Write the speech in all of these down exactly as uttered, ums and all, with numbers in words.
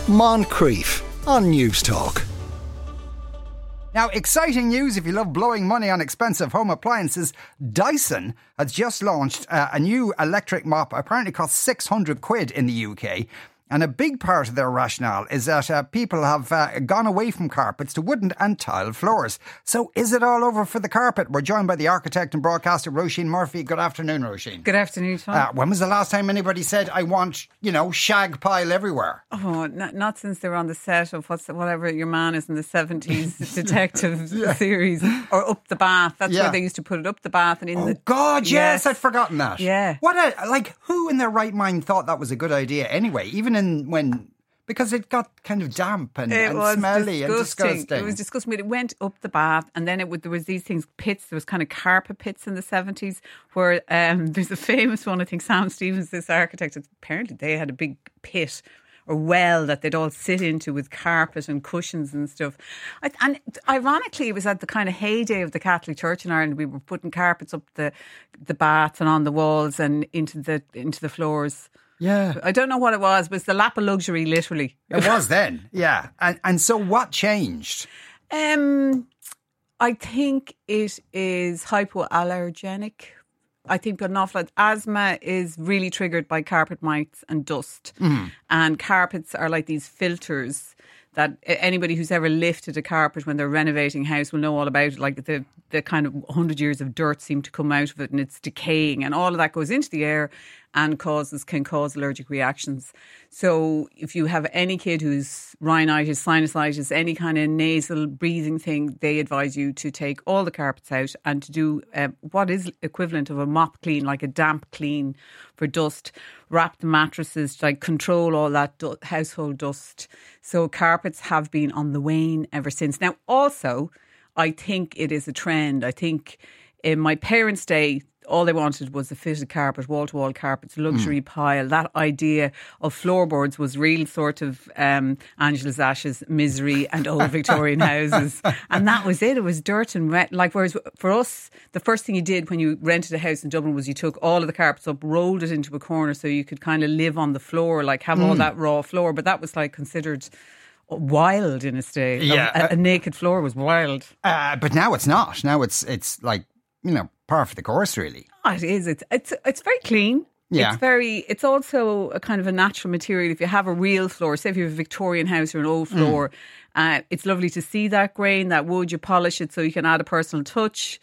Moncrief on News Talk. Now, exciting news if you love blowing money on expensive home appliances. Dyson has just launched uh, a new electric mop. Apparently costs six hundred quid in the U K. And a big part of their rationale is that uh, people have uh, gone away from carpets to wooden and tile floors. So is it all over for the carpet? We're joined by the architect and broadcaster Roisin Murphy. Good afternoon, Roisin. Good afternoon, Tom. Uh, when was the last time anybody said, I want, you know, shag pile everywhere? Oh, not, not since they were on the set of what's whatever your man is in the seventies detective yeah. series. Or Up the Bath. That's yeah. where they used to put it, up the bath. And in oh, the God, yes, yes, I'd forgotten that. Yeah. What a, like, who in their right mind thought that was a good idea anyway? Even in when... Because it got kind of damp and, and smelly and disgusting. It was disgusting. It went up the bath, and then it would, there was these things, pits. There was kind of carpet pits in the seventies where um, there's a famous one, I think Sam Stevens, this architect, apparently they had a big pit or well that they'd all sit into with carpet and cushions and stuff. And ironically, it was at the kind of heyday of the Catholic Church in Ireland. We were putting carpets up the the baths and on the walls and into the into the floors. Yeah. I don't know what it was, but it's the lap of luxury, literally. It was then, yeah. And and so what changed? Um, I think it is hypoallergenic. I think an awful lot. Asthma is really triggered by carpet mites and dust. Mm. And carpets are like these filters that anybody who's ever lifted a carpet when they're renovating a house will know all about it. Like the, the kind of one hundred years of dirt seem to come out of it and it's decaying and all of that goes into the air and causes can cause allergic reactions. So if you have any kid who's rhinitis, sinusitis, any kind of nasal breathing thing, they advise you to take all the carpets out and to do uh, what is equivalent of a mop clean, like a damp clean for dust. Wrap the mattresses, like control all that du- household dust. So carpets have been on the wane ever since. Now, also, I think it is a trend. I think in my parents' day, all they wanted was a fitted carpet, wall-to-wall carpets, luxury mm. pile. That idea of floorboards was real sort of um, Angela's Ashes, misery and old Victorian houses. And that was it. It was dirt and wet. Like, whereas for us, the first thing you did when you rented a house in Dublin was you took all of the carpets up, rolled it into a corner so you could kind of live on the floor, like have mm. all that raw floor. But that was like considered wild in a state. Yeah. A, a naked floor was wild. Uh, but now it's not. Now it's it's like, you know, par for the course, really. Oh, it is. It's it's it's very clean. Yeah. It's very. It's also a kind of a natural material. If you have a real floor, say if you have a Victorian house or an old floor, mm. uh, it's lovely to see that grain, that wood. You polish it so you can add a personal touch.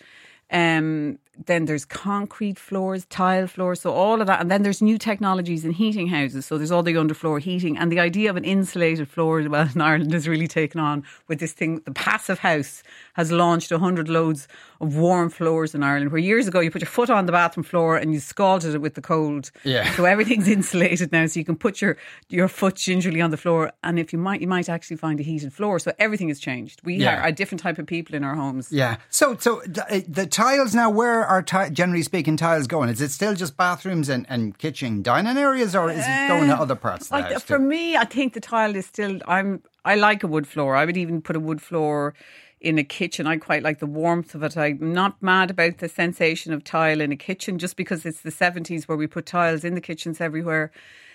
Um, then there's concrete floors, tile floors, so all of that. And then there's new technologies in heating houses. So there's all the underfloor heating. And the idea of an insulated floor as well in Ireland has really taken on with this thing. The Passive House has launched one hundred loads of warm floors in Ireland, where years ago you put your foot on the bathroom floor and you scalded it with the cold. Yeah. So everything's insulated now, so you can put your, your foot gingerly on the floor. And if you might, you might actually find a heated floor. So everything has changed. We yeah. are a different type of people in our homes. Yeah. So, so the, the tiles now, where are ti- generally speaking tiles going? Is it still just bathrooms and, and kitchen, dining areas, or is it going to other parts of the I, house For too? me, I think the tile is still. I'm. I like a wood floor. I would even put a wood floor in a kitchen. I quite like the warmth of it. I'm not mad about the sensation of tile in a kitchen, just because it's the seventies where we put tiles in the kitchens everywhere.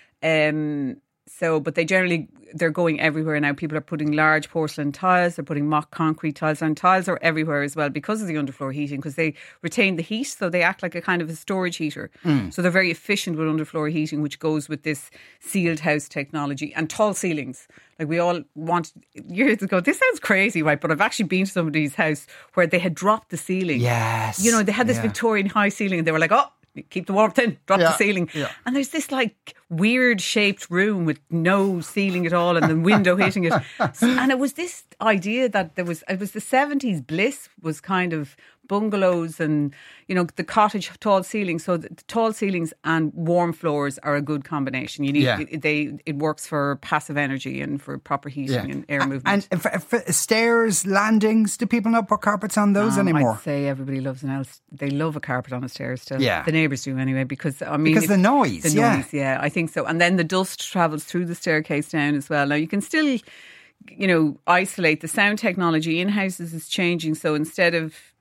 Um, so, but they generally, they're going everywhere now. People are putting large porcelain tiles, they're putting mock concrete tiles, and tiles are everywhere as well because of the underfloor heating, because they retain the heat, so they act like a kind of a storage heater. Mm. So they're very efficient with underfloor heating, which goes with this sealed house technology and tall ceilings. Like we all want years ago, this sounds crazy, right? But I've actually been to somebody's house where they had dropped the ceiling. Yes. You know, they had this yeah. Victorian high ceiling and they were like, oh, keep the warmth in, drop yeah, the ceiling. Yeah. And there's this like weird shaped room with no ceiling at all and the window hitting it. So, and it was this idea that there was, it was the seventies bliss was kind of bungalows and, you know, the cottage tall ceilings. So the, the tall ceilings and warm floors are a good combination. You need yeah. it, they it works for passive energy and for proper heating yeah. and air movement. And for, for stairs, landings, do people not put carpets on those um, anymore? I'd say everybody loves an else. They love a carpet on a stairs still. Yeah. The neighbours do anyway, because I mean because if, the noise. The yeah. noise, yeah, I think so. And then the dust travels through the staircase down as well. Now you can still, you know, isolate. The sound technology in houses is changing. So instead of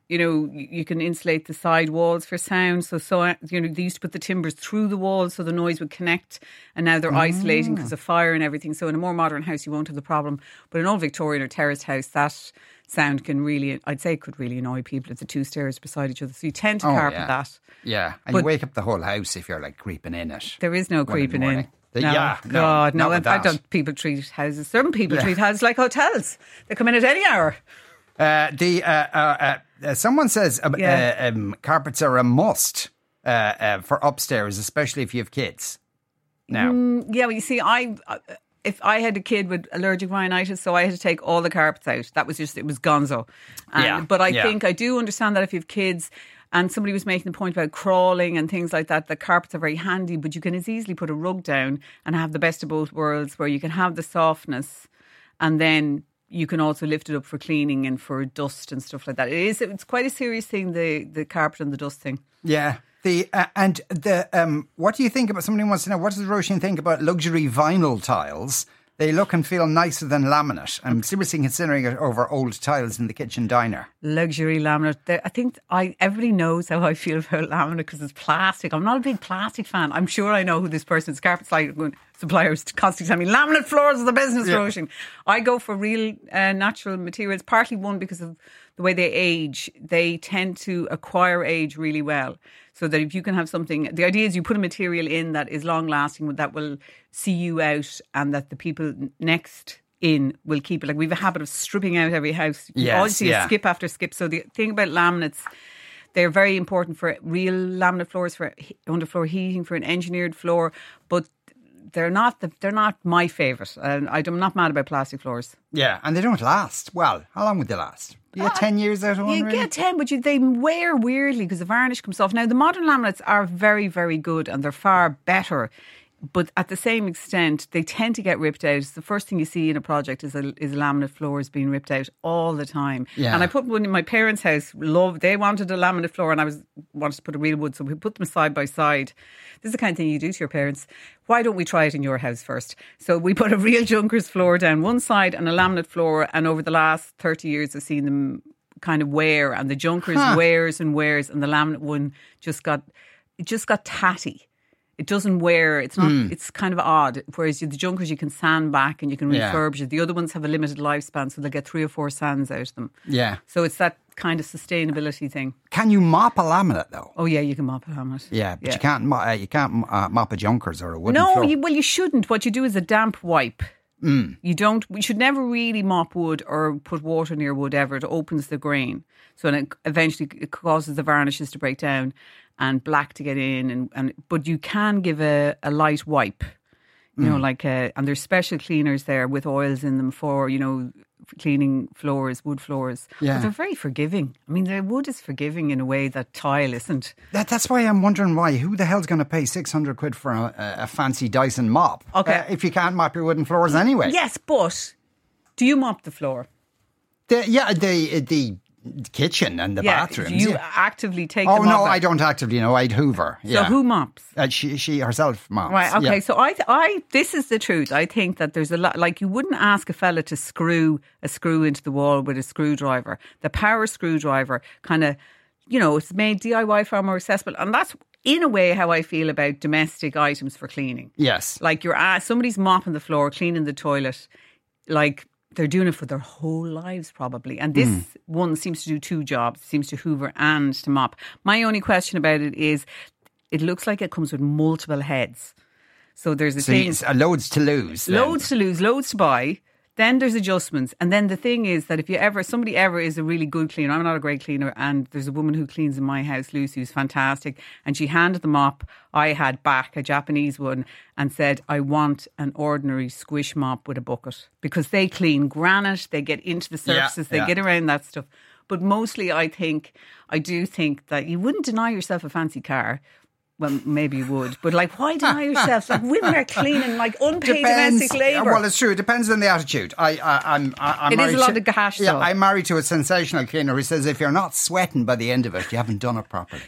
You know, you you can insulate the side walls for sound. So, so you know, they used to put the timbers through the walls so the noise would connect. And now they're isolating because of fire and everything. So in a more modern house, you won't have the problem. But an old Victorian or terraced house, that sound can really, I'd say, could really annoy people if the two stairs beside each other. So you tend to Oh, carpet yeah. that. Yeah, and But- you wake up the whole house if you're like creeping in it. There is no One in the creeping in. morning. The- No, yeah, no, God, no. not with In fact, that. don't people treat houses? Some people Yeah. treat houses like hotels. They come in at any hour. Uh, the uh, uh, uh, someone says uh, Yeah. uh, um, carpets are a must uh, uh, for upstairs, especially if you have kids. Now, Yeah, well, you see, I uh, if I had a kid with allergic rhinitis, so I had to take all the carpets out. That was just, it was gonzo. And, Yeah, But I yeah. think I do understand that if you have kids, and somebody was making the point about crawling and things like that, the carpets are very handy, but you can as easily put a rug down and have the best of both worlds, where you can have the softness and then you can also lift it up for cleaning and for dust and stuff like that. It is, it's quite a serious thing, the, the carpet and the dust thing. yeah. The uh, and the um, what do you think about? Somebody wants to know, what does Roisin think about luxury vinyl tiles? They look and feel nicer than laminate. I'm seriously considering it over old tiles in the kitchen diner. Luxury laminate. There- I think I everybody knows how I feel about laminate because it's plastic. I'm not a big plastic fan. I'm sure I know who this person's carpet supply- suppliers constantly tell me laminate floors are the business, Roisin. I go for real uh, natural materials. Partly one because of the way they age. They tend to acquire age really well. So that if you can have something, the idea is you put a material in that is long lasting, that will see you out, and that the people next in will keep it. Like, we have a habit of stripping out every house. You Yes, always see yeah. a skip after skip. So the thing about laminates, they're very important for real laminate floors, for he- underfloor heating, for an engineered floor, but they're not the, they're not my favourite. And I'm not mad about plastic floors. Yeah, and they don't last. Well, how long would they last? You get ten years out of one, You really? get ten, but you, they wear weirdly because the varnish comes off. Now, the modern laminates are very, very good and they're far better. But at the same extent, they tend to get ripped out. It's the first thing you see in a project is a, is laminate floors being ripped out all the time. Yeah. And I put one in my parents' house. Love, they wanted a laminate floor, and I was wanted to put a real wood, so we put them side by side. This is the kind of thing you do to your parents. Why don't we try it in your house first? So we put a real Junkers floor down one side and a laminate floor. And over the last thirty years, I've seen them kind of wear, and the Junkers Huh. wears and wears, and the laminate one just got it just got tatty. It doesn't wear. It's not. It's kind of odd. Whereas the Junkers you can sand back and you can Yeah. refurbish it. The other ones have a limited lifespan, so they'll get three or four sands out of them. Yeah. So it's that kind of sustainability thing. Can you mop a laminate though? Oh yeah, you can mop a laminate. Yeah, but you can't. mo- Uh, you can't uh, mop a Junkers or a wooden No, floor. you, well, you shouldn't. What you do is a damp wipe. Mm. You don't. You should never really mop wood or put water near wood ever. It opens the grain, so and it eventually it causes the varnishes to break down and black to get in. And, and but you can give a, a light wipe. You know, like uh, and there's special cleaners there with oils in them for, you know, cleaning floors, wood floors. Yeah. But they're very forgiving. I mean, the wood is forgiving in a way that tile isn't. That, that's why I'm wondering why. Who the hell's going to pay six hundred quid for a, a fancy Dyson mop? Okay. Uh, if you can't mop your wooden floors anyway. Yes, but do you mop the floor? The, yeah, the the kitchen and the bathrooms. You yeah. actively take Oh them no, off. I don't actively. No, I'd Hoover. So Yeah. who mops? Uh, she she herself mops. Right, okay. Yeah. So I, I, this is the truth. I think that there's a lot, like you wouldn't ask a fella to screw a screw into the wall with a screwdriver. The power screwdriver kind of, you know, it's made D I Y far more accessible. And that's in a way how I feel about domestic items for cleaning. Yes. Like you're, uh, somebody's mopping the floor, cleaning the toilet, like they're doing it for their whole lives probably. And this Mm. one seems to do two jobs. It seems to hoover and to mop. My only question about it is it looks like it comes with multiple heads. So there's a So thing, it's, uh, loads to lose. then. loads to lose, loads to buy. Then there's adjustments. And then the thing is that if you ever, somebody ever is a really good cleaner, I'm not a great cleaner, and there's a woman who cleans in my house, Lucy, who's fantastic, and she handed the mop I had back, a Japanese one, and said, I want an ordinary squish mop with a bucket. Because they clean granite, they get into the Yeah, surfaces, they yeah. get around that stuff. But mostly I think, I do think that you wouldn't deny yourself a fancy car. Well, maybe you would, but like, why deny yourself? Like, women are cleaning like unpaid domestic labour. Well, it's true. It depends on the attitude. I, I, I'm, I, I'm It is married a lot to, of cash, Yeah, though. I'm married to a sensational cleaner who says if you're not sweating by the end of it, you haven't done it properly.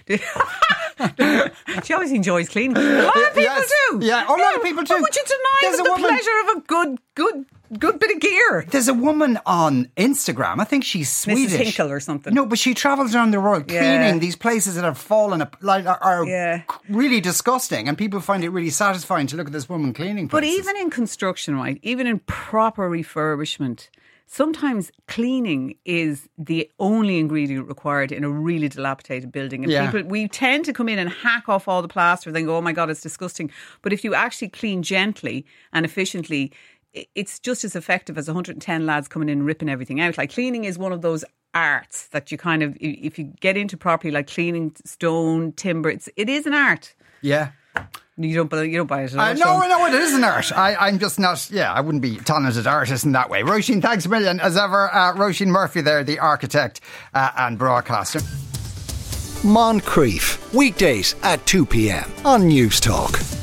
She always enjoys cleaning. A lot of people Yes. do. Yeah, a lot of people do. Why would you deny There's them a the woman- pleasure of a good, good good bit of gear. There's a woman on Instagram, I think she's Swedish. Missus Hinkle or something. No, but she travels around the world Yeah. cleaning these places that have fallen, up, like are, are Yeah. really disgusting, and people find it really satisfying to look at this woman cleaning But places. even in construction, right, even in proper refurbishment, sometimes cleaning is the only ingredient required in a really dilapidated building. And Yeah. people, we tend to come in and hack off all the plaster and go, oh my God, it's disgusting. But if you actually clean gently and efficiently, i- it's just as effective as one hundred ten lads coming in and ripping everything out. Like cleaning is one of those arts that you kind of, i- if you get into properly, like cleaning stone, timber, it's, it is an art. yeah. You don't, you don't buy it. Uh, no, no, it is an art. I, I'm just not, yeah, I wouldn't be a talented artist in that way. Roisin, thanks a million. As ever, uh, Roisin Murphy there, the architect uh, and broadcaster. Moncrief, weekdays at two p.m. on News Talk.